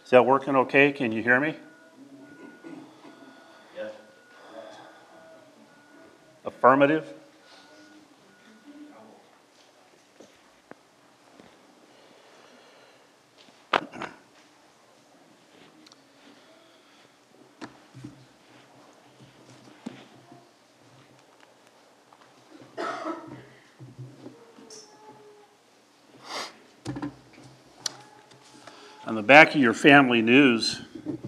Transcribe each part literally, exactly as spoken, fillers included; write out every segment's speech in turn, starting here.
Is that working okay? Can you hear me? Yes. Affirmative. On the back of your family news,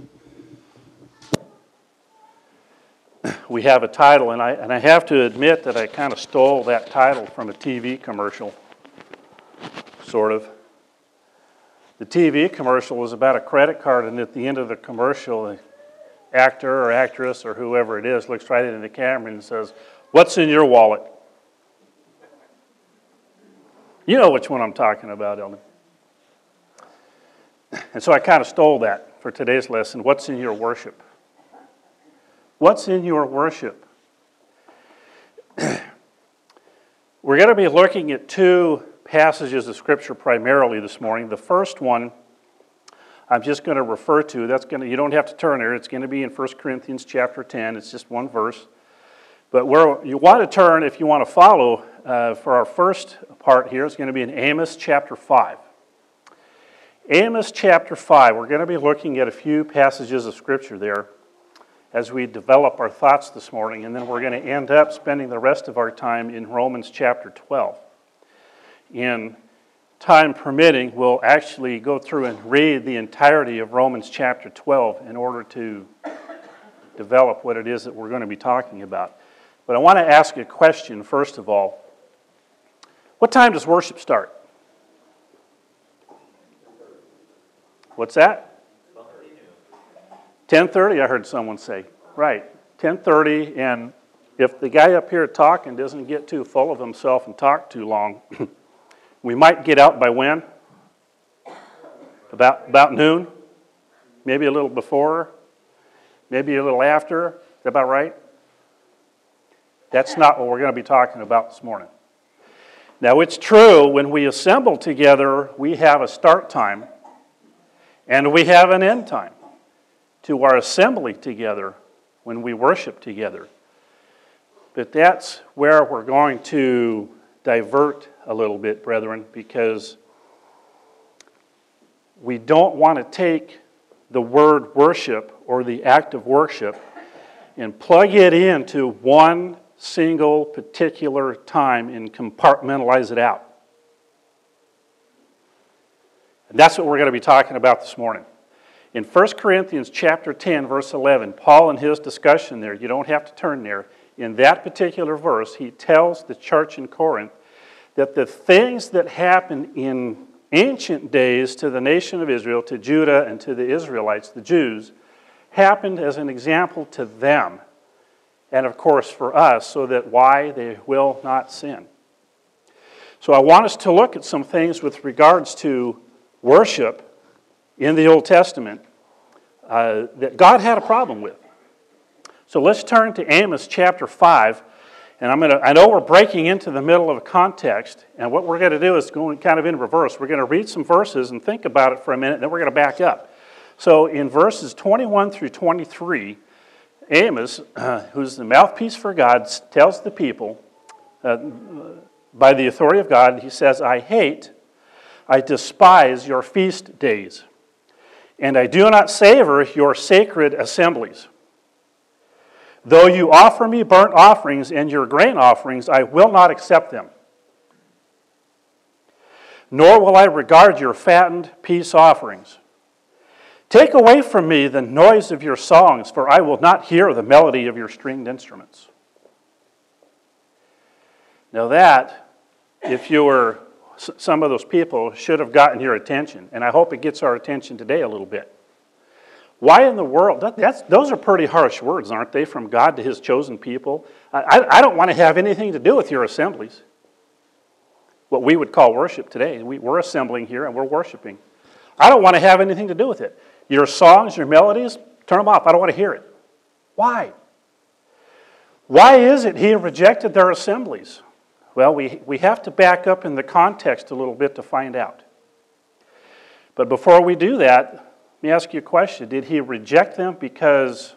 we have a title, and I, and I have to admit that I kind of stole that title from a T V commercial, sort of. The T V commercial was about a credit card, and at the end of the commercial, the actor or actress or whoever it is looks right into the camera and says, "What's in your wallet?" You know which one I'm talking about, Eldon. And so I kind of stole that for today's lesson. What's in your worship? What's in your worship? We're going to be looking at two passages of Scripture primarily this morning. The first one I'm just going to refer to. That's going to, you don't have to turn there. It's going to be in First Corinthians chapter ten. It's just one verse. But where you want to turn, if you want to follow, uh, for our first part here, it's going to be in Amos chapter five. Amos chapter five, we're going to be looking at a few passages of Scripture there as we develop our thoughts this morning, and then we're going to end up spending the rest of our time in Romans chapter twelve. In time permitting, we'll actually go through and read the entirety of Romans chapter twelve in order to develop what it is that we're going to be talking about. But I want to ask a question first of all. What time does worship start? What's that? ten thirty, I heard someone say. Right, ten thirty, and if the guy up here talking doesn't get too full of himself and talk too long, we might get out by when? About, about noon? Maybe a little before? Maybe a little after? Is that about right? That's not what we're going to be talking about this morning. Now, it's true, when we assemble together, we have a start time. And we have an end time to our assembly together when we worship together. But that's where we're going to divert a little bit, brethren, because we don't want to take the word worship or the act of worship and plug it into one single particular time and compartmentalize it out. That's what we're going to be talking about this morning. In First Corinthians chapter ten, verse eleven, Paul in his discussion there, you don't have to turn there, in that particular verse, he tells the church in Corinth that the things that happened in ancient days to the nation of Israel, to Judah and to the Israelites, the Jews, happened as an example to them. And of course for us, so that why they will not sin. So I want us to look at some things with regards to worship in the Old Testament uh, that God had a problem with. So let's turn to Amos chapter five, and I'm going to, I know we're breaking into the middle of a context, and what we're going to do is going kind of in reverse. We're going to read some verses and think about it for a minute, and then we're going to back up. So in verses twenty-one through twenty-three, Amos, uh, who's the mouthpiece for God, tells the people, uh, by the authority of God, he says, I hate I despise your feast days, and I do not savor your sacred assemblies. Though you offer me burnt offerings and your grain offerings, I will not accept them. Nor will I regard your fattened peace offerings. Take away from me the noise of your songs, for I will not hear the melody of your stringed instruments. Now that, if you were some of those people, should have gotten your attention. And I hope it gets our attention today a little bit. Why in the world? That, that's, those are pretty harsh words, aren't they, from God to his chosen people? I, I don't want to have anything to do with your assemblies. What we would call worship today. We, we're assembling here and we're worshiping. I don't want to have anything to do with it. Your songs, your melodies, turn them off. I don't want to hear it. Why? Why is it he rejected their assemblies? Well, we, we have to back up in the context a little bit to find out. But before we do that, Let me ask you a question. Did he reject them because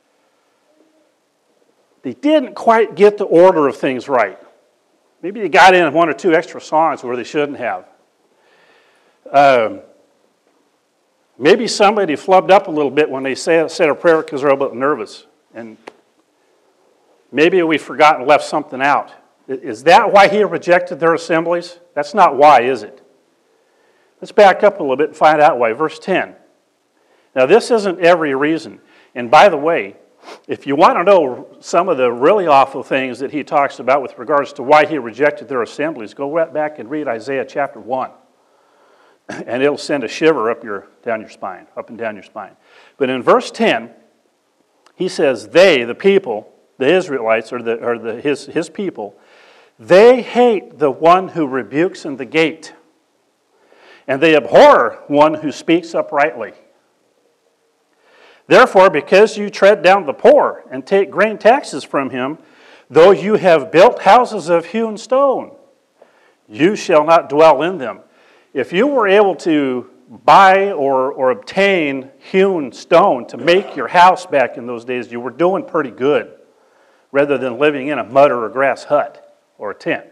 they didn't quite get the order of things right? Maybe they got in one or two extra songs where they shouldn't have. Um, maybe somebody flubbed up a little bit when they say, said a prayer because they're a little bit nervous. And maybe we forgot and left something out. Is that why he rejected their assemblies? That's not why, is it? Let's back up a little bit and find out why. Verse ten. Now, this isn't every reason. And by the way, if you want to know some of the really awful things that he talks about with regards to why he rejected their assemblies, go right back and read Isaiah chapter one. And it'll send a shiver up your, down your spine, up and down your spine. But in verse ten, he says, they, the people, the Israelites, or, the, or the, his, his people, they hate the one who rebukes in the gate, and they abhor one who speaks uprightly. Therefore, because you tread down the poor and take grain taxes from him, though you have built houses of hewn stone, you shall not dwell in them. If you were able to buy or, or obtain hewn stone to make your house back in those days, you were doing pretty good, rather than living in a mud or a grass hut or a tent.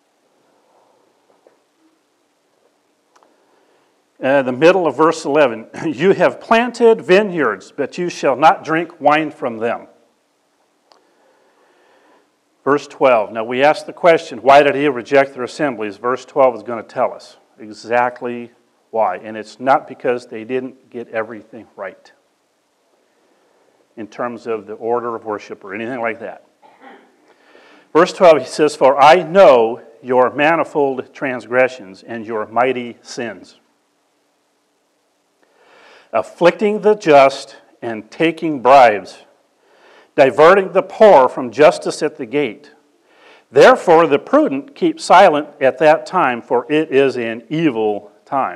Uh, the middle of verse eleven, you have planted vineyards, but you shall not drink wine from them. Verse twelve, now we ask the question, why did he reject their assemblies? Verse twelve is going to tell us exactly why. And it's not because they didn't get everything right in terms of the order of worship or anything like that. Verse twelve, he says, for I know your manifold transgressions and your mighty sins, afflicting the just and taking bribes, diverting the poor from justice at the gate. Therefore the prudent keep silent at that time, for it is an evil time.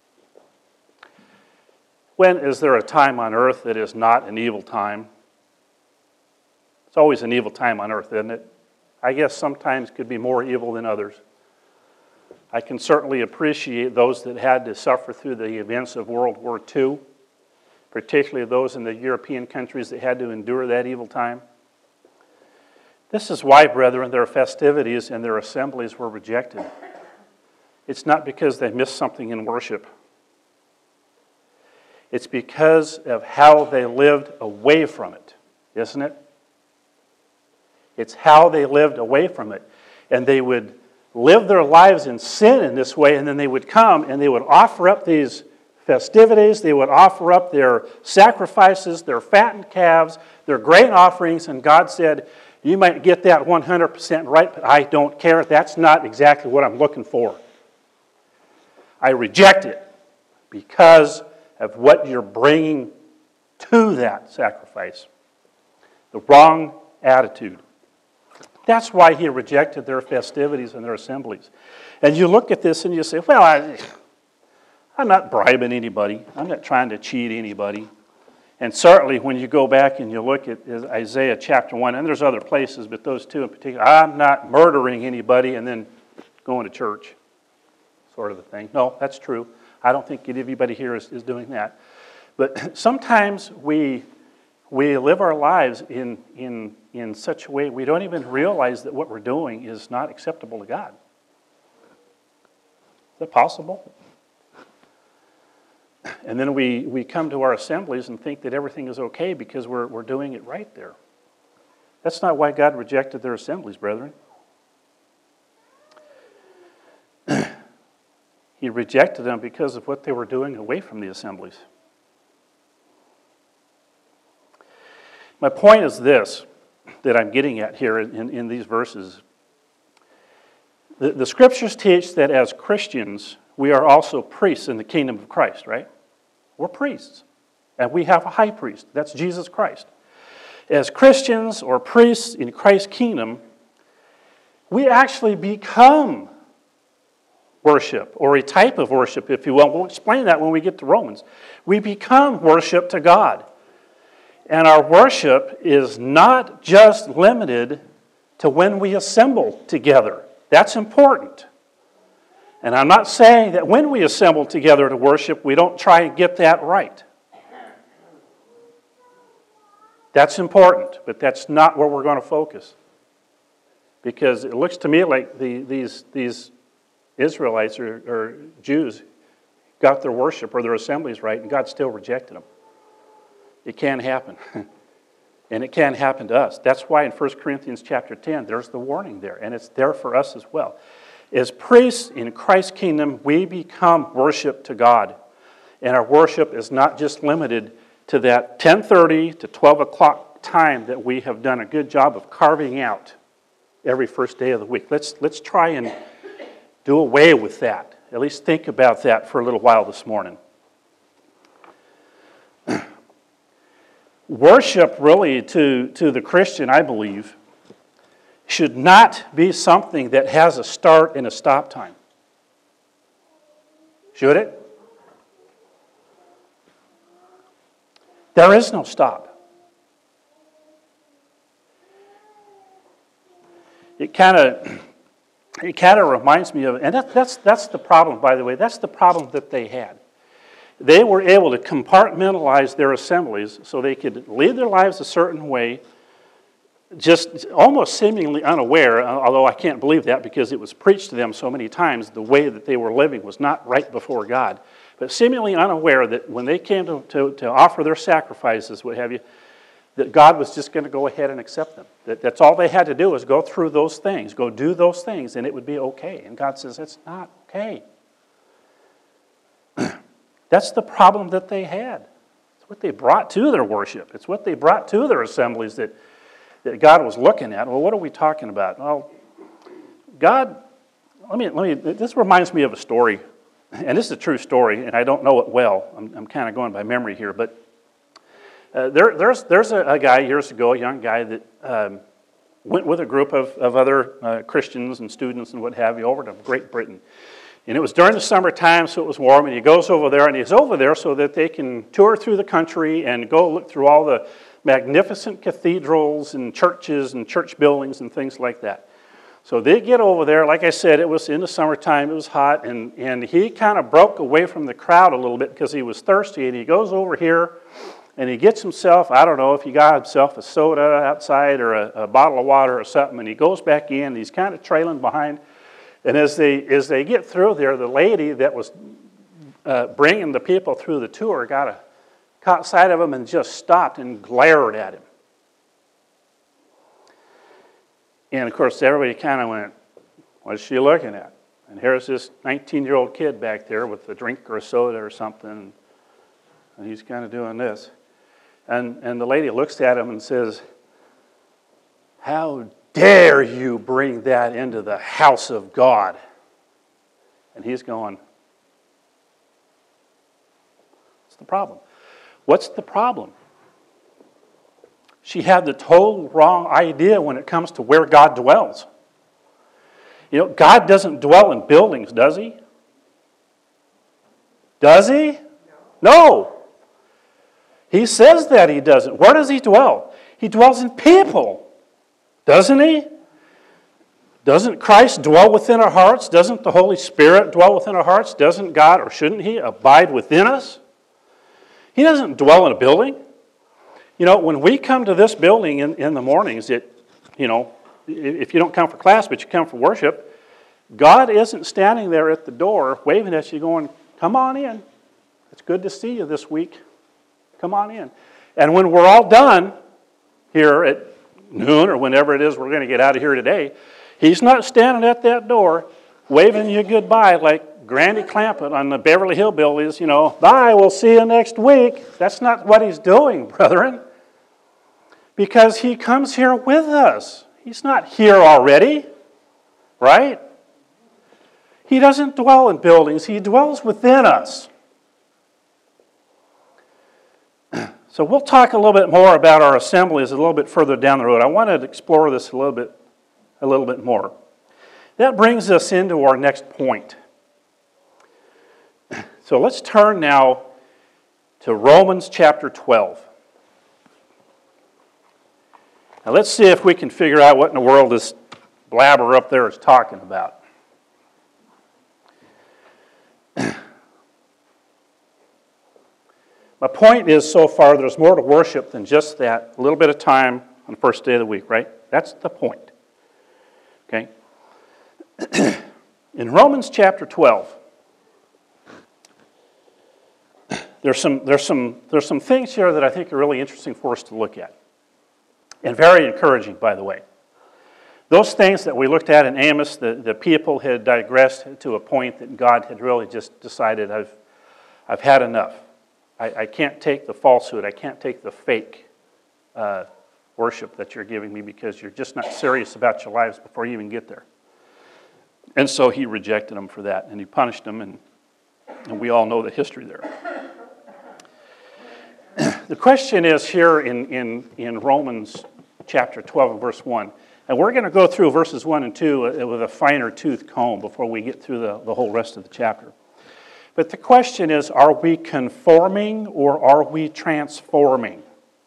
When is there a time on earth that is not an evil time? It's always an evil time on earth, isn't it? I guess sometimes could be more evil than others. I can certainly appreciate those that had to suffer through the events of World War Two, particularly those in the European countries that had to endure that evil time. This is why, brethren, their festivities and their assemblies were rejected. It's not because they missed something in worship. It's because of how they lived away from it, isn't it? It's how they lived away from it. And they would live their lives in sin in this way, and then they would come and they would offer up these festivities, they would offer up their sacrifices, their fattened calves, their grain offerings, and God said, you might get that one hundred percent right, but I don't care. That's not exactly what I'm looking for. I reject it because of what you're bringing to that sacrifice. The wrong attitude. That's why he rejected their festivities and their assemblies. And you look at this and you say, well, I, I'm not bribing anybody. I'm not trying to cheat anybody. And certainly when you go back and you look at Isaiah chapter one, and there's other places, but those two in particular, I'm not murdering anybody and then going to church, sort of a thing. No, that's true. I don't think anybody here is, is doing that. But sometimes we we live our lives in, in, in such a way we don't even realize that what we're doing is not acceptable to God. Is that possible? And then we, we come to our assemblies and think that everything is okay because we're, we're doing it right there. That's not why God rejected their assemblies, brethren. He rejected them because of what they were doing away from the assemblies. My point is this, that I'm getting at here in, in these verses. The, the scriptures teach that as Christians, we are also priests in the kingdom of Christ, right? We're priests. And we have a high priest. That's Jesus Christ. As Christians or priests in Christ's kingdom, we actually become worship, or a type of worship, if you will. We'll explain that when we get to Romans. We become worship to God. And our worship is not just limited to when we assemble together. That's important. And I'm not saying that when we assemble together to worship, we don't try and get that right. That's important, but that's not where we're going to focus. Because it looks to me like the, these, these Israelites or, or Jews got their worship or their assemblies right, and God still rejected them. It can't happen. And it can happen to us. That's why in First Corinthians chapter ten, there's the warning there, and it's there for us as well. As priests in Christ's kingdom, we become worship to God. And our worship is not just limited to that ten thirty to twelve o'clock time that we have done a good job of carving out every first day of the week. Let's, let's try and do away with that. At least think about that for a little while this morning. Worship, really, to, to the Christian, I believe, should not be something that has a start and a stop time. Should it? There is no stop. It kind of it kind of reminds me of, and that, that's that's the problem, by the way. That's the problem that they had. They were able to compartmentalize their assemblies so they could lead their lives a certain way, just almost seemingly unaware, although I can't believe that because it was preached to them so many times, the way that they were living was not right before God. But seemingly unaware that when they came to, to, to offer their sacrifices, what have you, that God was just going to go ahead and accept them. That, that's all they had to do was go through those things, go do those things, and it would be okay. And God says, it's not okay. That's the problem that they had. It's what they brought to their worship. It's what they brought to their assemblies that, that God was looking at. Well, what are we talking about? Well, God, let me, let me, this reminds me of a story, and this is a true story, and I don't know it well. I'm, I'm kind of going by memory here, but uh, there, there's, there's a, a guy years ago, a young guy that um, went with a group of, of other uh, Christians and students and what have you over to Great Britain. And it was during the summertime, so it was warm, and he goes over there, and he's over there so that they can tour through the country and go look through all the magnificent cathedrals and churches and church buildings and things like that. So they get over there. Like I said, it was in the summertime, it was hot, and, and he kind of broke away from the crowd a little bit because he was thirsty, and he goes over here, and he gets himself, I don't know if he got himself a soda outside or a, a bottle of water or something, and he goes back in, and he's kind of trailing behind. And as they as they get through there, the lady that was uh, bringing the people through the tour got a, caught sight of him and just stopped and glared at him. And of course, everybody kind of went, "What's she looking at?" And here's this nineteen-year-old kid back there with a drink or a soda or something, and he's kind of doing this. And and the lady looks at him and says, "How dare you bring that into the house of God?" And he's going, what's the problem? What's the problem? She had the total wrong idea when it comes to where God dwells. You know, God doesn't dwell in buildings, does he? Does he? No. He says that he doesn't. Where does he dwell? He dwells in people. Doesn't he? Doesn't Christ dwell within our hearts? Doesn't the Holy Spirit dwell within our hearts? Doesn't God, or shouldn't he, abide within us? He doesn't dwell in a building. You know, when we come to this building in, in the mornings, it, you know, if you don't come for class, but you come for worship, God isn't standing there at the door waving at you going, "Come on in. It's good to see you this week. Come on in." And when we're all done here at noon or whenever it is we're going to get out of here today, he's not standing at that door waving you goodbye like Grandy Clampett on the Beverly Hillbillies, you know, "Bye, we'll see you next week." That's not what he's doing, brethren. Because he comes here with us. He's not here already, right? He doesn't dwell in buildings. He dwells within us. So we'll talk a little bit more about our assemblies a little bit further down the road. I want to explore this a little bit, a little bit more. That brings us into our next point. So let's turn now to Romans chapter twelve. Now let's see if we can figure out what in the world this blabber up there is talking about. My point is, so far, there's more to worship than just that little bit of time on the first day of the week, right? That's the point. Okay? In Romans chapter twelve, there's some, there's, some, there's some things here that I think are really interesting for us to look at. And very encouraging, by the way. Those things that we looked at in Amos, the, the people had digressed to a point that God had really just decided, I've, I've had enough. I, I can't take the falsehood. I can't take the fake uh, worship that you're giving me because you're just not serious about your lives before you even get there. And so he rejected them for that, and he punished them, and, and we all know the history there. The question is here in, in, in Romans chapter twelve, verse one, and we're going to go through verses one and two with a finer tooth comb before we get through the, the whole rest of the chapter. But the question is, are we conforming or are we transforming?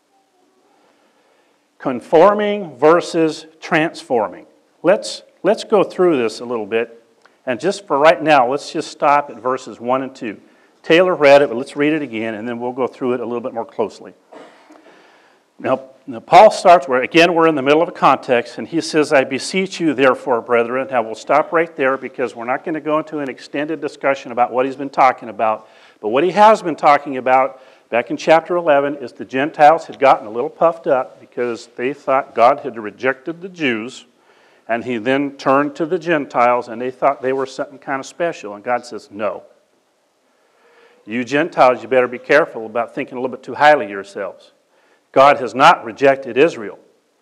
Conforming versus transforming. Let's, let's go through this a little bit. And just for right now, let's just stop at verses one and two. Taylor read it, but let's read it again, and then we'll go through it a little bit more closely. Now, now Paul starts, where again, we're in the middle of a context, and he says, I beseech you, therefore, brethren. Now, we'll stop right there because we're not going to go into an extended discussion about what he's been talking about. But what he has been talking about back in chapter eleven is the Gentiles had gotten a little puffed up because they thought God had rejected the Jews, and he then turned to the Gentiles, and they thought they were something kind of special. And God says, no. You Gentiles, you better be careful about thinking a little bit too highly of yourselves. God has not rejected Israel.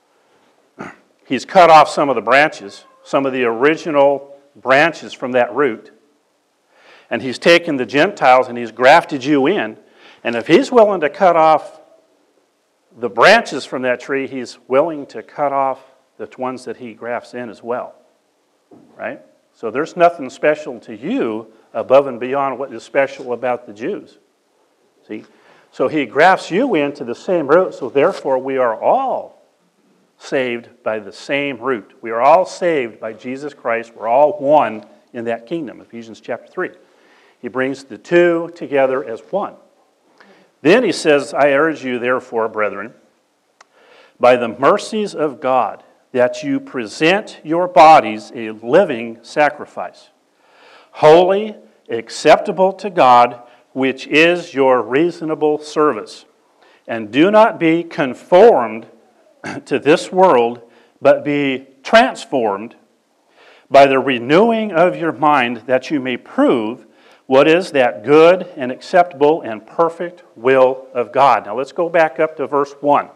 He's cut off some of the branches, some of the original branches from that root. And he's taken the Gentiles and he's grafted you in. And if he's willing to cut off the branches from that tree, he's willing to cut off the ones that he grafts in as well. Right? So there's nothing special to you above and beyond what is special about the Jews. See? So he grafts you into the same root, so therefore we are all saved by the same root. We are all saved by Jesus Christ. We're all one in that kingdom, Ephesians chapter three. He brings the two together as one. Then he says, I urge you, therefore, brethren, by the mercies of God, that you present your bodies a living sacrifice, holy, acceptable to God, which is your reasonable service. And do not be conformed to this world, but be transformed by the renewing of your mind, that you may prove what is that good and acceptable and perfect will of God. Now let's go back up to verse one.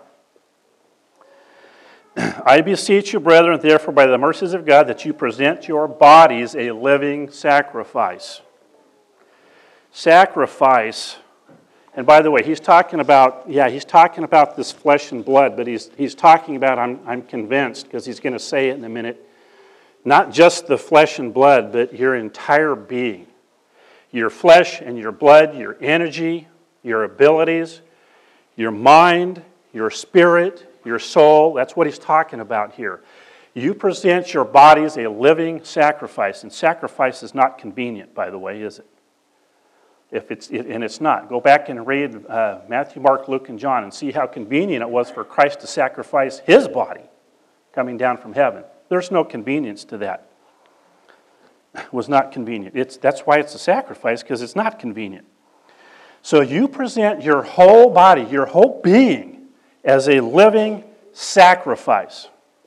I beseech you, brethren, therefore, by the mercies of God, that you present your bodies a living sacrifice. Sacrifice, and by the way, he's talking about, yeah, he's talking about this flesh and blood, but he's, he's talking about, I'm, I'm convinced, because he's going to say it in a minute, not just the flesh and blood, but your entire being. Your flesh and your blood, your energy, your abilities, your mind, your spirit, your soul. That's what he's talking about here. You present your bodies a living sacrifice. And sacrifice is not convenient, by the way, is it? If it's it, and it's not. Go back and read uh, Matthew, Mark, Luke, and John and see how convenient it was for Christ to sacrifice his body coming down from heaven. There's no convenience to that. It was not convenient. It's, that's why it's a sacrifice, because it's not convenient. So you present your whole body, your whole being, as a living sacrifice.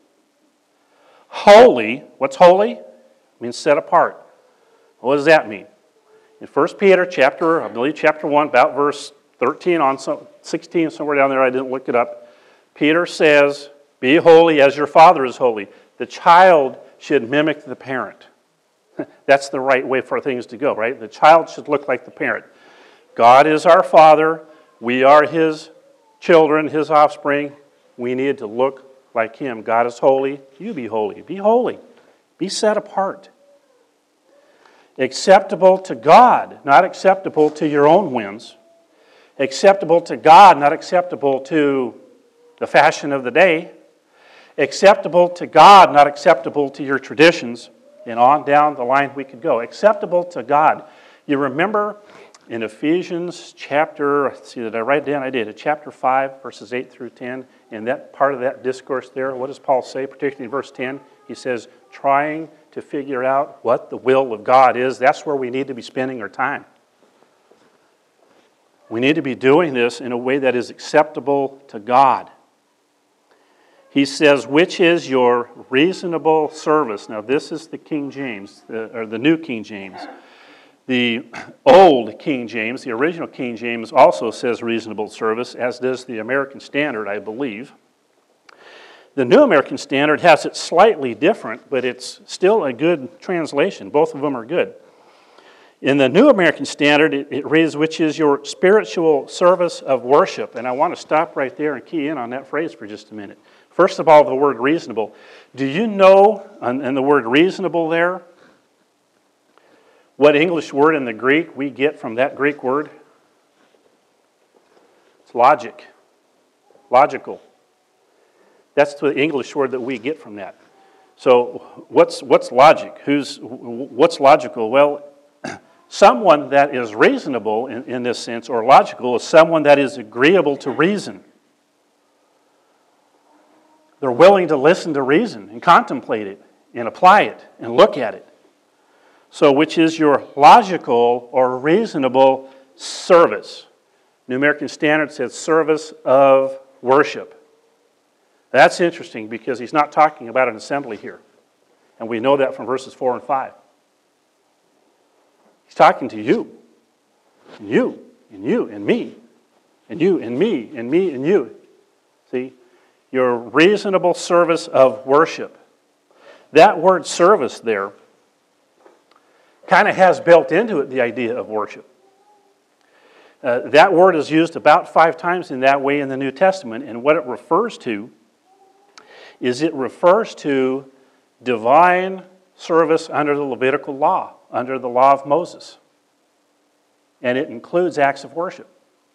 Holy. What's holy? It means set apart. What does that mean? In First Peter chapter, I believe chapter one, about verse thirteen on some, sixteen, somewhere down there, I didn't look it up. Peter says, be holy as your Father is holy. The child should mimic the parent. That's the right way for things to go, right? The child should look like the parent. God is our Father. We are His children, His offspring. We need to look like Him. God is holy. You be holy. Be holy. Be set apart. Acceptable to God, not acceptable to your own whims. Acceptable to God, not acceptable to the fashion of the day. Acceptable to God, not acceptable to your traditions. And on down the line we could go. Acceptable to God. You remember in Ephesians chapter, let's see, did I write it down? I did. At chapter five, verses eight through ten. In that part of that discourse there, what does Paul say, particularly in verse ten? He says, trying to figure out what the will of God is. That's where we need to be spending our time. We need to be doing this in a way that is acceptable to God. He says, which is your reasonable service. Now, this is the King James, or the New King James. The old King James, the original King James, also says reasonable service, as does the American Standard, I believe. The New American Standard has it slightly different, but it's still a good translation. Both of them are good. In the New American Standard, it, it reads, which is your spiritual service of worship. And I want to stop right there and key in on that phrase for just a minute. First of all, the word reasonable. Do you know, and the word reasonable there, what English word in the Greek we get from that Greek word? It's logic. Logical. That's the English word that we get from that. So what's what's logic? Who's what's logical? Well, someone that is reasonable in, in this sense, or logical, is someone that is agreeable to reason. They're willing to listen to reason and contemplate it and apply it and look at it. So which is your logical or reasonable service. New American Standard says service of worship. That's interesting because he's not talking about an assembly here. And we know that from verses four and five. He's talking to you. And you. And you. And me. And you. And me. And me. And you. See? Your reasonable service of worship. That word service there kind of has built into it the idea of worship. Uh, that word is used about five times in that way in the New Testament. And what it refers to is it refers to divine service under the Levitical law, under the law of Moses. And it includes acts of worship.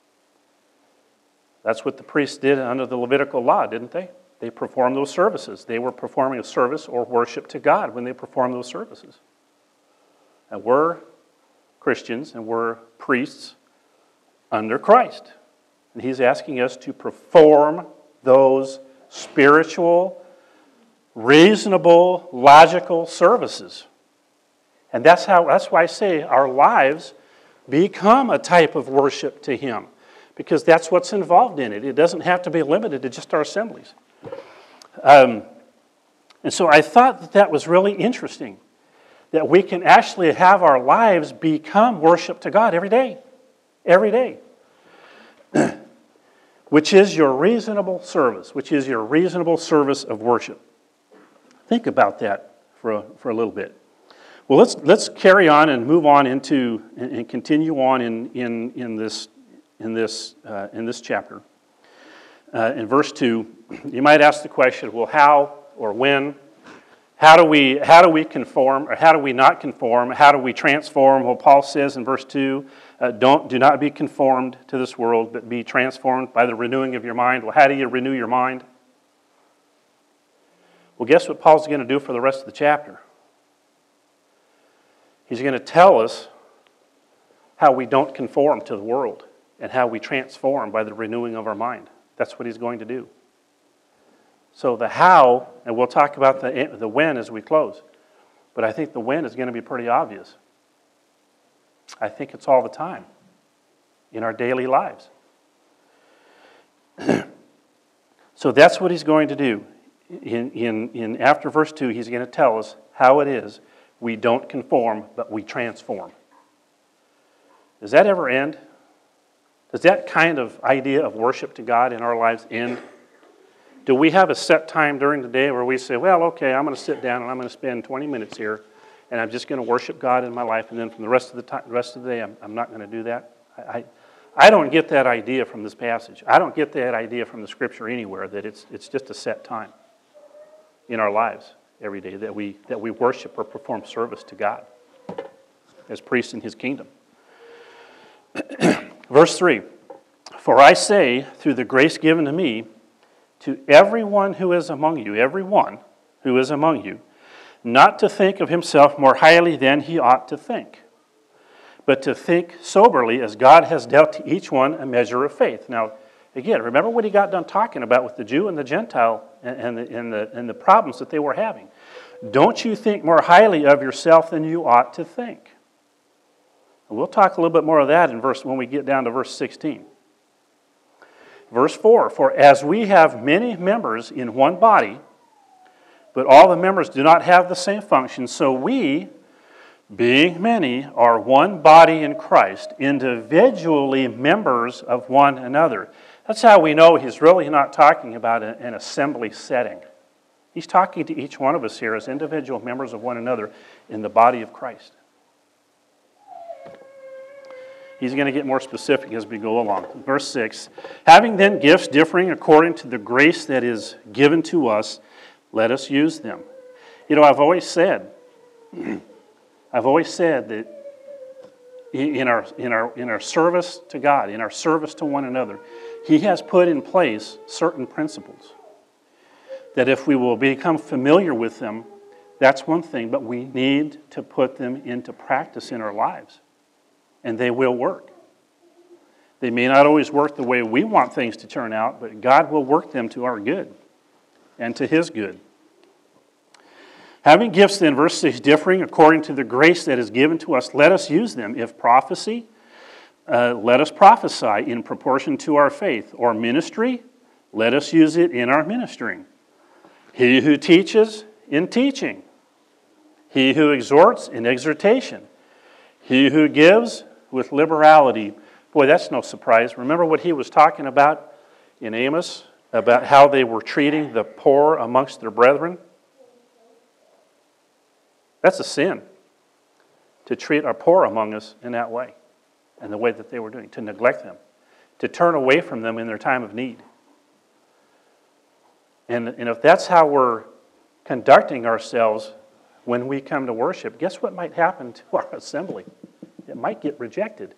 That's what the priests did under the Levitical law, didn't they? They performed those services. They were performing a service or worship to God when they performed those services. And we're Christians and we're priests under Christ. And he's asking us to perform those spiritual, reasonable, logical services. And that's how that's why I say our lives become a type of worship to him. Because that's what's involved in it. It doesn't have to be limited to just our assemblies. Um, and so I thought that that was really interesting. That we can actually have our lives become worship to God every day. Every day. Which is your reasonable service. Which is your reasonable service of worship. Think about that for a, for a little bit. Well, let's let's carry on and move on into and, and continue on in in in this in this uh, in this chapter. Uh, in verse two, you might ask the question: well, how or when? How do we how do we conform, or how do we not conform? How do we transform? Well, Paul says in verse two, uh, don't do not be conformed to this world, but be transformed by the renewing of your mind. Well, how do you renew your mind? Well, guess what Paul's going to do for the rest of the chapter? He's going to tell us how we don't conform to the world and how we transform by the renewing of our mind. That's what he's going to do. So the how, and we'll talk about the, the when as we close, but I think the when is going to be pretty obvious. I think it's all the time in our daily lives. So that's what he's going to do. In, in, in after verse two, he's going to tell us how it is we don't conform, but we transform. Does that ever end? Does that kind of idea of worship to God in our lives end? Do we have a set time during the day where we say, well, okay, I'm going to sit down and I'm going to spend twenty minutes here and I'm just going to worship God in my life, and then from the rest of the time, the rest of the day, I'm, I'm not going to do that? I, I, I don't get that idea from this passage. I don't get that idea from the Scripture anywhere, that it's it's just a set time in our lives every day that we that we worship or perform service to God as priests in His kingdom. Verse three, for I say, through the grace given to me, to everyone who is among you, everyone who is among you, not to think of himself more highly than he ought to think, but but to think soberly as God has dealt to each one a measure of faith. Now, again, remember what he got done talking about with the Jew and the Gentile and, and, the, and, the, and the problems that they were having. Don't you think more highly of yourself than you ought to think. And we'll talk a little bit more of that in verse when we get down to verse sixteen. Verse four, for as we have many members in one body, but all the members do not have the same function, so we, being many, are one body in Christ, individually members of one another. That's how we know he's really not talking about an assembly setting. He's talking to each one of us here as individual members of one another in the body of Christ. He's going to get more specific as we go along. Verse six, having then gifts differing according to the grace that is given to us, let us use them. You know, I've always said, I've always said that in our, in our, in our service to God, in our service to one another, He has put in place certain principles that if we will become familiar with them, that's one thing, but we need to put them into practice in our lives. And they will work. They may not always work the way we want things to turn out, but God will work them to our good and to His good. Having gifts then, verse six, differing according to the grace that is given to us, let us use them. If prophecy, uh, let us prophesy in proportion to our faith. Or ministry, let us use it in our ministering. He who teaches, in teaching. He who exhorts, in exhortation. He who gives, with liberality. Boy, that's no surprise. Remember what he was talking about in Amos? About how they were treating the poor amongst their brethren? That's a sin, to treat our poor among us in that way, and the way that they were doing, to neglect them, to turn away from them in their time of need. And, and if that's how we're conducting ourselves when we come to worship, guess what might happen to our assembly? It might get rejected.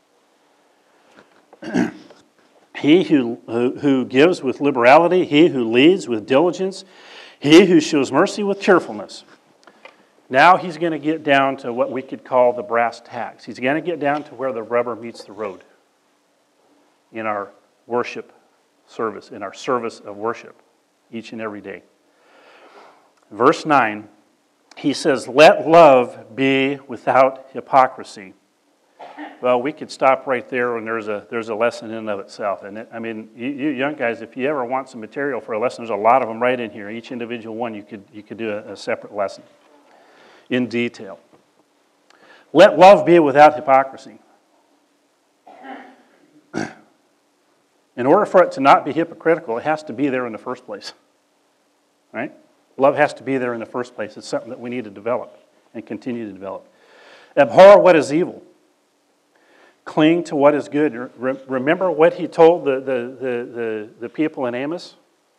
He who, who, who gives with liberality, he who leads with diligence, he who shows mercy with cheerfulness. Now he's going to get down to what we could call the brass tacks. He's going to get down to where the rubber meets the road in our worship service, in our service of worship each and every day. Verse nine, he says, let love be without hypocrisy. Well, we could stop right there, and there's a there's a lesson in and of itself. And it, I mean, you, you young guys, if you ever want some material for a lesson, there's a lot of them right in here. Each individual one, you could you could do a, a separate lesson in detail. Let love be without hypocrisy. In order for it to not be hypocritical, it has to be there in the first place. Right? Love has to be there in the first place. It's something that we need to develop and continue to develop. Abhor what is evil. Cling to what is good. Remember what he told the, the, the, the, the people in Amos?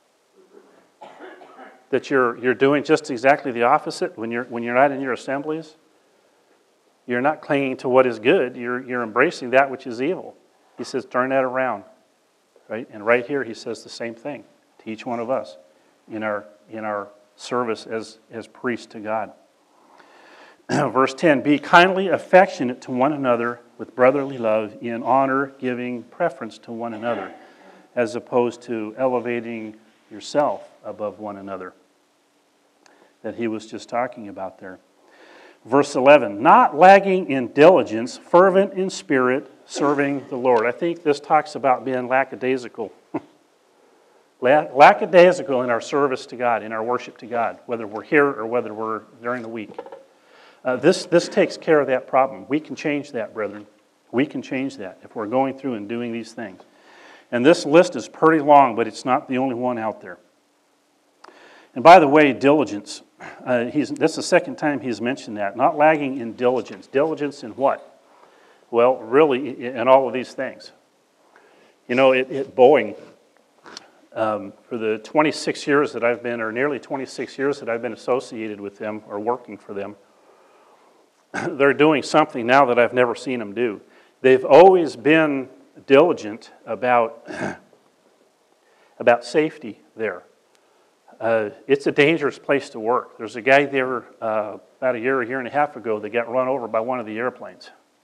That you're, you're doing just exactly the opposite when you're, when you're not in your assemblies? You're not clinging to what is good. You're, you're embracing that which is evil. He says, turn that around. Right? And right here he says the same thing to each one of us in our, in our service as, as priests to God. Verse ten, be kindly affectionate to one another with brotherly love, in honor, giving preference to one another, as opposed to elevating yourself above one another, that he was just talking about there. Verse eleven, not lagging in diligence, fervent in spirit, serving the Lord. I think this talks about being lackadaisical. Lackadaisical in our service to God, in our worship to God, whether we're here or whether we're during the week. Uh, this, this takes care of that problem. We can change that, brethren. We can change that if we're going through and doing these things. And this list is pretty long, but it's not the only one out there. And by the way, diligence. Uh, he's, this is the second time he's mentioned that. Not lagging in diligence. Diligence in what? Well, really, in all of these things. You know, at, at Boeing, um, for the twenty-six years that I've been, or nearly twenty-six years that I've been associated with them or working for them, they're doing something now that I've never seen them do. They've always been diligent about, about safety there. Uh, it's a dangerous place to work. There's a guy there uh, about a year, a year and a half ago that got run over by one of the airplanes.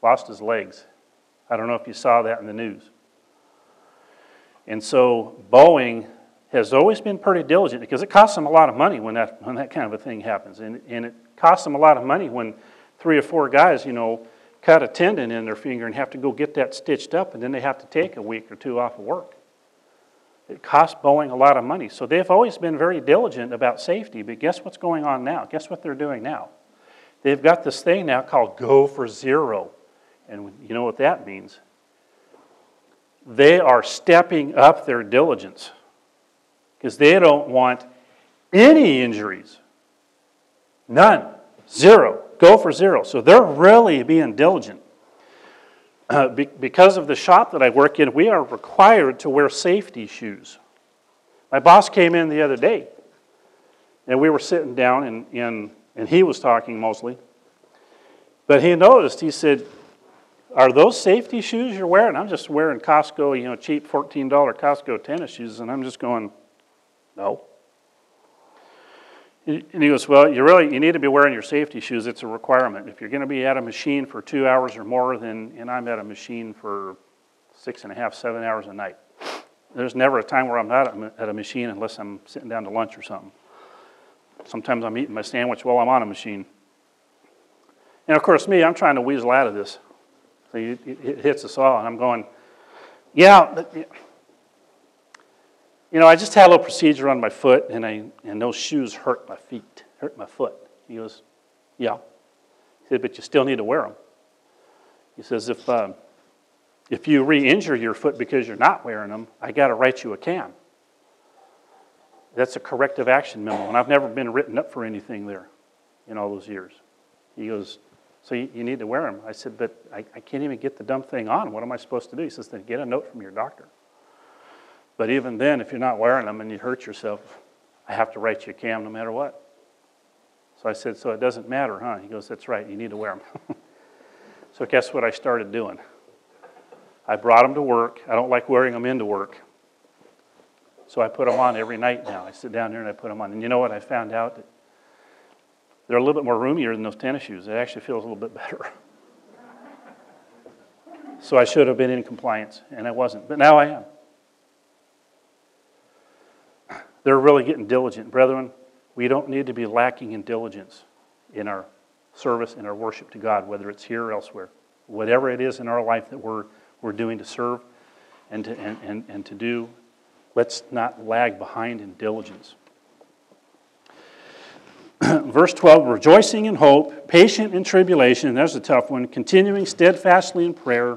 lost his legs. I don't know if you saw that in the news. And so Boeing has always been pretty diligent because it costs them a lot of money when that, when that kind of a thing happens. And, and it costs them a lot of money when three or four guys, you know, cut a tendon in their finger and have to go get that stitched up, and then they have to take a week or two off of work. It costs Boeing a lot of money. So they've always been very diligent about safety, but guess what's going on now? Guess what they're doing now? They've got this thing now called Go for Zero. And you know what that means? They are stepping up their diligence because they don't want any injuries. None. Zero. Go for zero. So they're really being diligent. Uh, be, because of the shop that I work in, we are required to wear safety shoes. My boss came in the other day, and we were sitting down, and, and, and he was talking mostly. But he noticed, he said, "Are those safety shoes you're wearing?" I'm just wearing Costco, you know, cheap fourteen dollar Costco tennis shoes, and I'm just going, "No." And he goes, "Well, you really, you need to be wearing your safety shoes. It's a requirement. If you're going to be at a machine for two hours or more, then, and I'm at a machine for six and a half, seven hours a night. There's never a time where I'm not at a machine unless I'm sitting down to lunch or something. Sometimes I'm eating my sandwich while I'm on a machine." And of course, me, I'm trying to weasel out of this. So it, it hits us all, and I'm going, yeah, you know, I just had a little procedure on my foot, and I and those shoes hurt my feet, hurt my foot. He goes, yeah. He said, but you still need to wear them. He says, if um, if you re-injure your foot because you're not wearing them, I got to write you a C A M. That's a corrective action memo, and I've never been written up for anything there in all those years. He goes, so you, you need to wear them. I said, but I, I can't even get the dumb thing on. What am I supposed to do? He says, then get a note from your doctor. But even then, if you're not wearing them and you hurt yourself, I have to write you a C A M no matter what. So I said, so it doesn't matter, huh? He goes, that's right, you need to wear them. So guess what I started doing? I brought them to work. I don't like wearing them into work. So I put them on every night now. I sit down there and I put them on. And you know what I found out? That they're a little bit more roomier than those tennis shoes. It actually feels a little bit better. So I should have been in compliance, and I wasn't. But now I am. They're really getting diligent. Brethren, we don't need to be lacking in diligence in our service, in our worship to God, whether it's here or elsewhere. Whatever it is in our life that we're, we're doing to serve and to, and, and, and to do, let's not lag behind in diligence. Verse twelve, rejoicing in hope, patient in tribulation, there's a tough one, continuing steadfastly in prayer,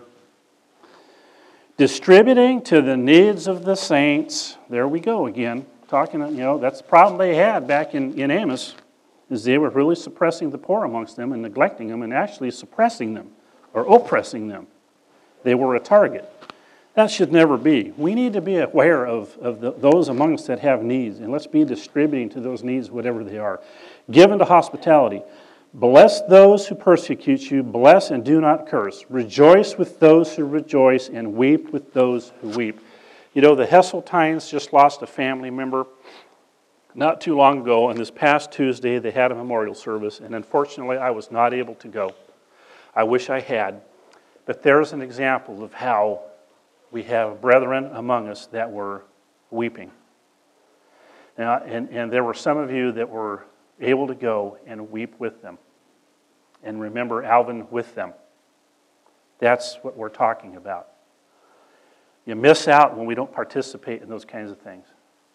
distributing to the needs of the saints. There we go again. Talking, you know, that's the problem they had back in, in Amos, is they were really suppressing the poor amongst them and neglecting them and actually suppressing them or oppressing them. They were a target. That should never be. We need to be aware of, of the, those among us that have needs, and let's be distributing to those needs, whatever they are. Given to hospitality. Bless those who persecute you. Bless and do not curse. Rejoice with those who rejoice, and weep with those who weep. You know, the Heseltines just lost a family member not too long ago, and this past Tuesday they had a memorial service, and unfortunately I was not able to go. I wish I had. But there's an example of how we have brethren among us that were weeping. Now, and, and there were some of you that were able to go and weep with them. And remember Alvin with them. That's what we're talking about. You miss out when we don't participate in those kinds of things.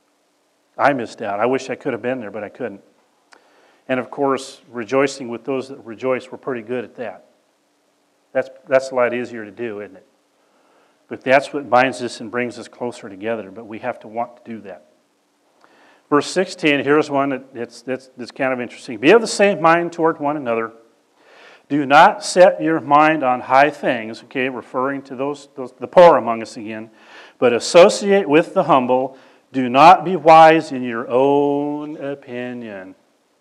I missed out. I wish I could have been there, but I couldn't. And of course, rejoicing with those that rejoice, we're pretty good at that. That's, that's a lot easier to do, isn't it? But that's what binds us and brings us closer together, but we have to want to do that. Verse sixteen, here's one that, that's, that's, that's kind of interesting. Be of the same mind toward one another. Do not set your mind on high things, okay, referring to those, those the poor among us again, but associate with the humble. Do not be wise in your own opinion.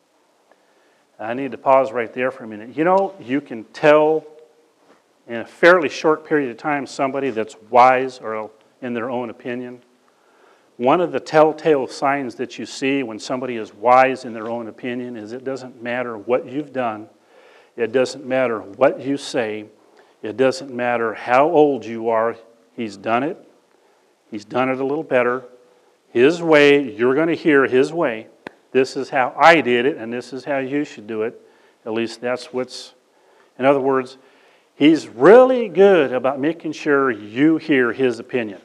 I need to pause right there for a minute. You know, you can tell in a fairly short period of time somebody that's wise or in their own opinion. One of the telltale signs that you see when somebody is wise in their own opinion is it doesn't matter what you've done. It doesn't matter what you say. It doesn't matter how old you are. He's done it. He's done it a little better. His way, you're going to hear His way. This is how I did it, and this is how you should do it. At least that's what's... In other words, He's really good about making sure you hear His opinion.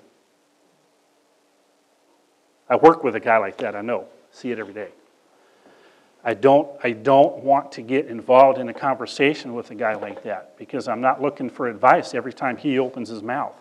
I work with a guy like that, I know. See it every day. I don't, I don't want to get involved in a conversation with a guy like that because I'm not looking for advice every time he opens his mouth.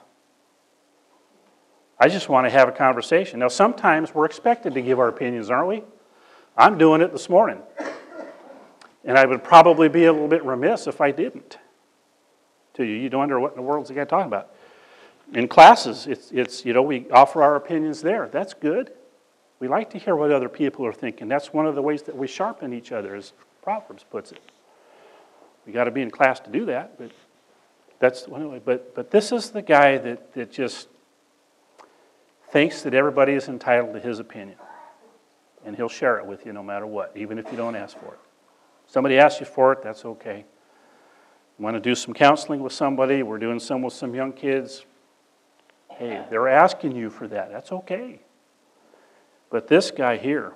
I just want to have a conversation. Now, sometimes we're expected to give our opinions, aren't we? I'm doing it this morning. And I would probably be a little bit remiss if I didn't. To you, you don't wonder what in the world is the guy talking about. In classes, it's, it's you know, we offer our opinions there. That's good. We like to hear what other people are thinking. That's one of the ways that we sharpen each other, as Proverbs puts it. We got to be in class to do that, but that's one way. But but this is the guy that, that just thinks that everybody is entitled to his opinion. And he'll share it with you no matter what, even if you don't ask for it. Somebody asks you for it, that's okay. You want to do some counseling with somebody, we're doing some with some young kids. Hey, they're asking you for that. That's okay. But this guy here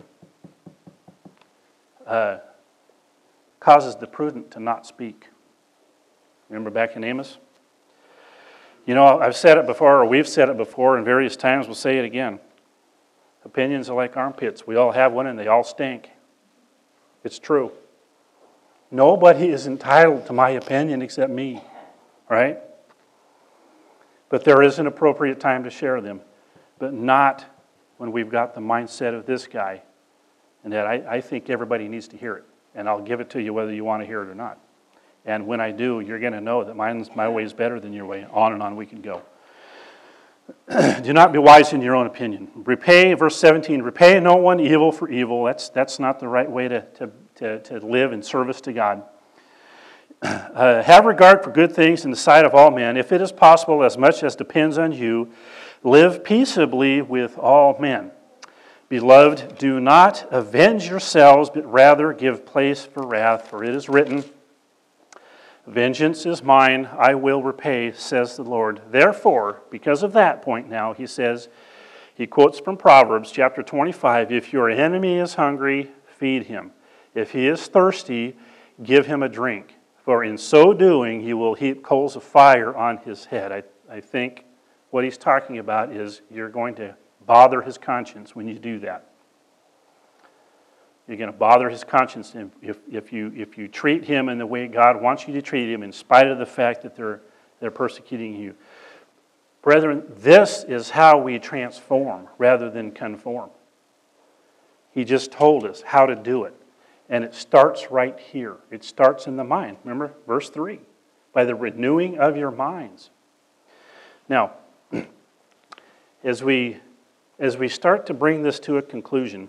uh, causes the prudent to not speak. Remember back in Amos? You know, I've said it before, or we've said it before, and various times we'll say it again. Opinions are like armpits. We all have one, and they all stink. It's true. Nobody is entitled to my opinion except me, right? But there is an appropriate time to share them, but not when we've got the mindset of this guy, and that I, I think everybody needs to hear it, and I'll give it to you whether you want to hear it or not. And when I do, you're going to know that mine's, my way is better than your way. On and on we can go. Do not be wise in your own opinion. Repay, verse seventeen, repay no one evil for evil. That's, that's not the right way to, to, to, to live in service to God. Uh, have regard for good things in the sight of all men. If it is possible, as much as depends on you, live peaceably with all men. Beloved, do not avenge yourselves, but rather give place for wrath, for it is written, vengeance is mine, I will repay, says the Lord. Therefore, because of that point now, he says, he quotes from Proverbs chapter twenty-five, if your enemy is hungry, feed him. If he is thirsty, give him a drink. For in so doing, he will heap coals of fire on his head. I, I think what he's talking about is you're going to bother his conscience when you do that. You're going to bother his conscience if, if, you, if you treat him in the way God wants you to treat him in spite of the fact that they're, they're persecuting you. Brethren, this is how we transform rather than conform. He just told us how to do it. And it starts right here. It starts in the mind. Remember, verse three. By the renewing of your minds. Now, as we, as we start to bring this to a conclusion,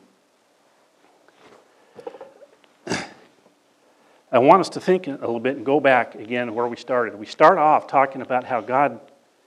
I want us to think a little bit and go back again where we started. We start off talking about how God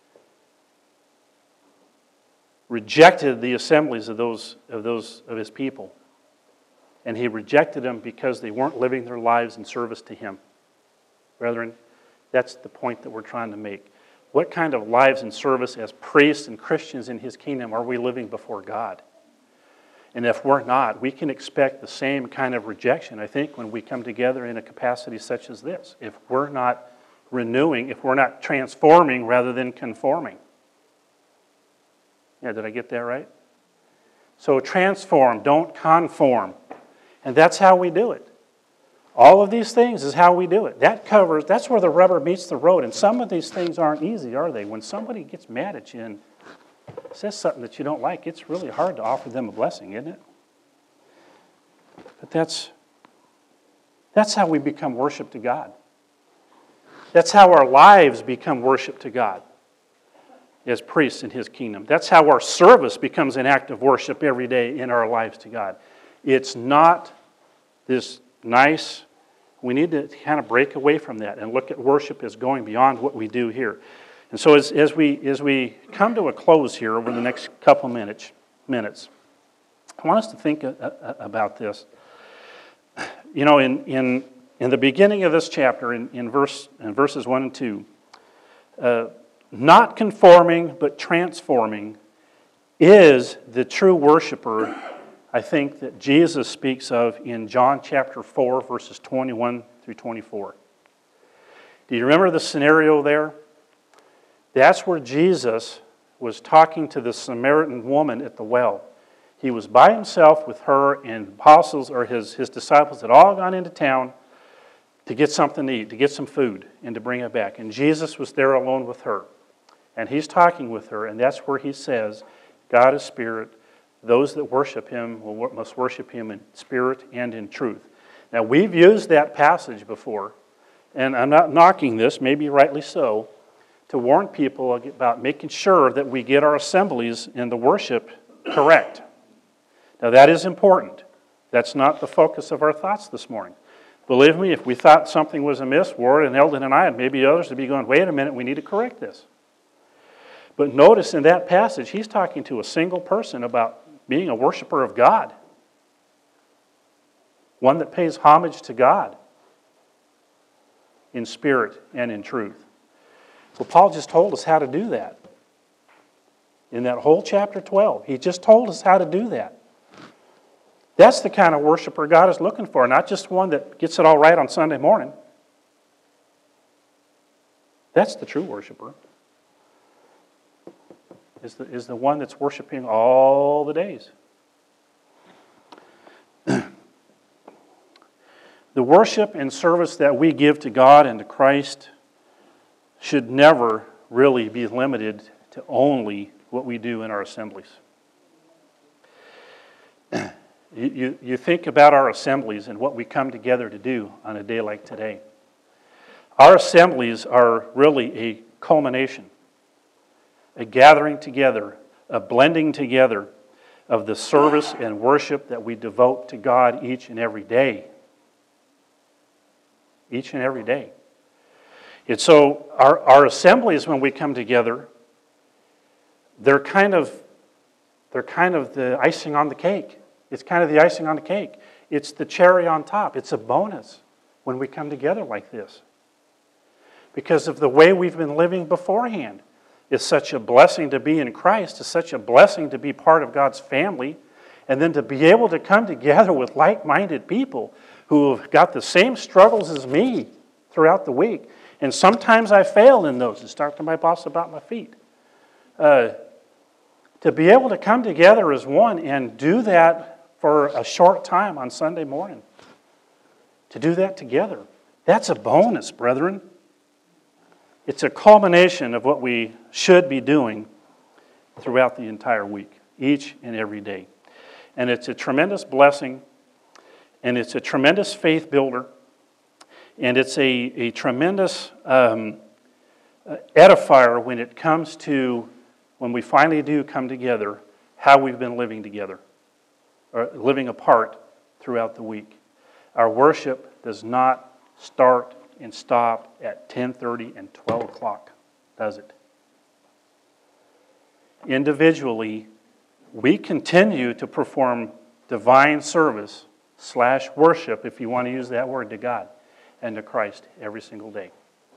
rejected the assemblies of those of those of his people. And he rejected them because they weren't living their lives in service to him. Brethren, that's the point that we're trying to make. What kind of lives in service as priests and Christians in his kingdom are we living before God? And if we're not, we can expect the same kind of rejection, I think, when we come together in a capacity such as this. If we're not renewing, if we're not transforming rather than conforming. Yeah, did I get that right? So transform, don't conform. And that's how we do it. All of these things is how we do it. That covers, that's where the rubber meets the road. And some of these things aren't easy, are they? When somebody gets mad at you and says something that you don't like, it's really hard to offer them a blessing, isn't it? But that's, that's how we become worship to God. That's how our lives become worship to God as priests in his kingdom. That's how our service becomes an act of worship every day in our lives to God. It's not this nice, we need to kind of break away from that and look at worship as going beyond what we do here. And so as, as we as we come to a close here over the next couple minutes, minutes, I want us to think a, a, about this. You know, in, in, in the beginning of this chapter, in, in, verse, in verses one and two, uh, not conforming but transforming is the true worshiper, I think, that Jesus speaks of in John chapter four, verses twenty-one through twenty-four. Do you remember the scenario there? That's where Jesus was talking to the Samaritan woman at the well. He was by himself with her, and apostles or his, his disciples had all gone into town to get something to eat, to get some food, and to bring it back. And Jesus was there alone with her. And he's talking with her, and that's where he says, God is spirit. Those that worship him will, must worship him in spirit and in truth. Now, we've used that passage before, and I'm not knocking this, maybe rightly so, to warn people about making sure that we get our assemblies and the worship correct. Now, that is important. That's not the focus of our thoughts this morning. Believe me, if we thought something was amiss, Ward and Eldon and I, and maybe others, would be going, wait a minute, we need to correct this. But notice in that passage, he's talking to a single person about being a worshiper of God. One that pays homage to God in spirit and in truth. Well, Paul just told us how to do that. In that whole chapter twelve, he just told us how to do that. That's the kind of worshiper God is looking for, not just one that gets it all right on Sunday morning. That's the true worshiper. Is the, is the one that's worshiping all the days. The worship and service that we give to God and to Christ should never really be limited to only what we do in our assemblies. You, you, you think about our assemblies and what we come together to do on a day like today. Our assemblies are really a culmination, a gathering together, a blending together of the service and worship that we devote to God each and every day. Each and every day. And so our, our assemblies, when we come together, they're kind of they're kind of the icing on the cake. It's kind of the icing on the cake. It's the cherry on top. It's a bonus when we come together like this. Because of the way we've been living beforehand. It's such a blessing to be in Christ. It's such a blessing to be part of God's family. And then to be able to come together with like-minded people who have got the same struggles as me throughout the week. And sometimes I fail in those. Just talk to my boss about my feet. Uh, to be able to come together as one and do that for a short time on Sunday morning. To do that together. That's a bonus, brethren. It's a culmination of what we should be doing throughout the entire week, each and every day. And it's a tremendous blessing, and it's a tremendous faith builder, and it's a, a tremendous um, edifier when it comes to, when we finally do come together, how we've been living together, or living apart throughout the week. Our worship does not start and stop at ten thirty and twelve o'clock, does it? Individually, we continue to perform divine service slash worship, if you want to use that word, to God and to Christ every single day.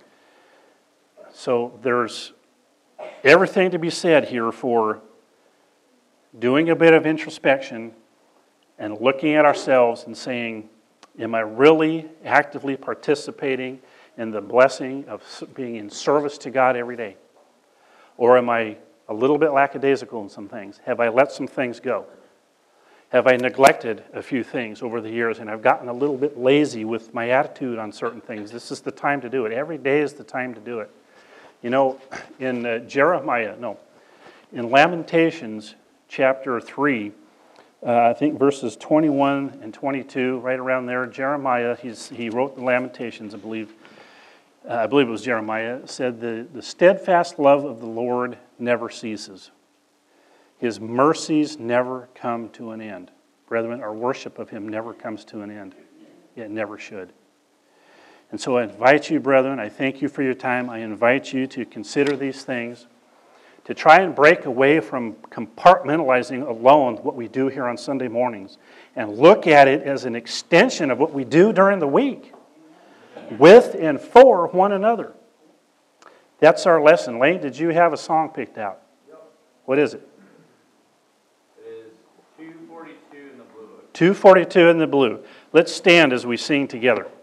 So there's everything to be said here for doing a bit of introspection and looking at ourselves and saying, am I really actively participating in the blessing of being in service to God every day? Or am I a little bit lackadaisical in some things? Have I let some things go? Have I neglected a few things over the years and I've gotten a little bit lazy with my attitude on certain things? This is the time to do it. Every day is the time to do it. You know, in uh, Jeremiah, no, in Lamentations chapter three, uh, I think verses twenty-one and twenty-two, right around there, Jeremiah, he's, he wrote the Lamentations, I believe. Uh, I believe it was Jeremiah, said, the, the steadfast love of the Lord never ceases. His mercies never come to an end. Brethren, our worship of Him never comes to an end. It never should. And so I invite you, brethren, I thank you for your time. I invite you to consider these things, to try and break away from compartmentalizing alone what we do here on Sunday mornings and look at it as an extension of what we do during the week with and for one another. That's our lesson. Lane, did you have a song picked out? Yep. What is it? It is two forty-two in the blue. two forty-two in the blue. Let's stand as we sing together.